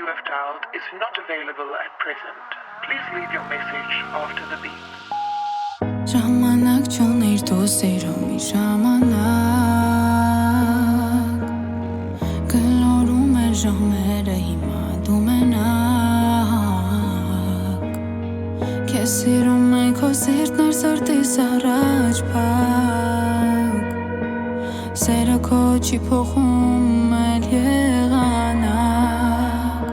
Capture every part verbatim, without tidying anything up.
you have dialed is not available at present. Please leave your message after the beep. Ժամանակ չունիր դու սիրում մի ժամանակ Գլորում էր ժամերը հիմա դու մենակ Քեզ սիրում է քո սիրտն էր սրտիս առաջ փակ Սերը քո չի փոխում էլ եղանակ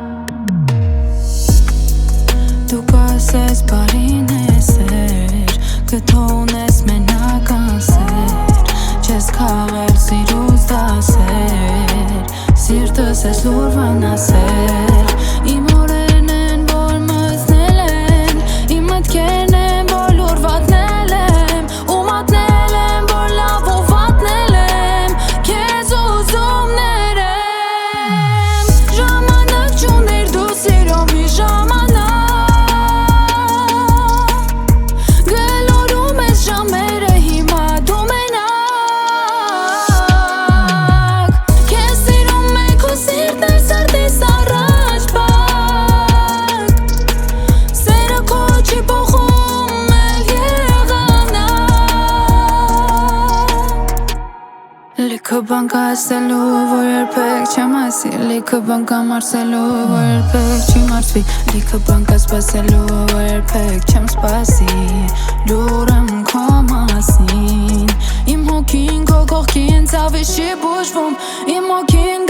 Դու կասես բարին ես էր Կթողնես մենական սեր Չես քաղել սիրուց դասեր Սիրտս ես լուր վնասել Իմ օրերն են, որ մզնել են Իմ մտքերն են, որ լուր վատնել եմ Ու մատնել եմ, որ լավ ու վատնել եմ Քեզ ուզում ներեմ Ժամանակ չունիր դու սիրում մի ժամանակ Լիքը բան կա ասելու, որ երբեք չեմ ասի Լիքը բան կա մարսելու, որ երբեք չի մարսվի Լիքը բան կա սպասելու, որ երբեք չեմ սպասի Լուր եմ քո մասին Իմ հոգին քո կողքին ցավի չի բուժվում Իմ հոգին